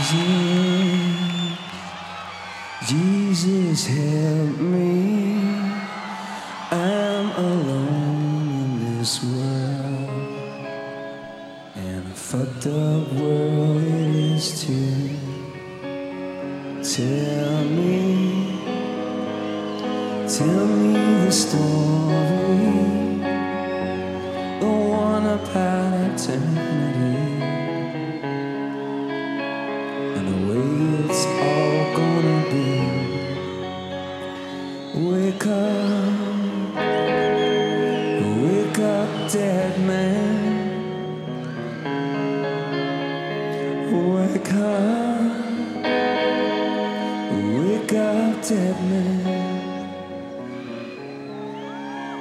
Jesus, help me. I'm alone in this world, and a fucked up world it is too. Tell me the story, the one about eternity, and the way it's all gonna be. Wake up, dead man. Wake up, dead man.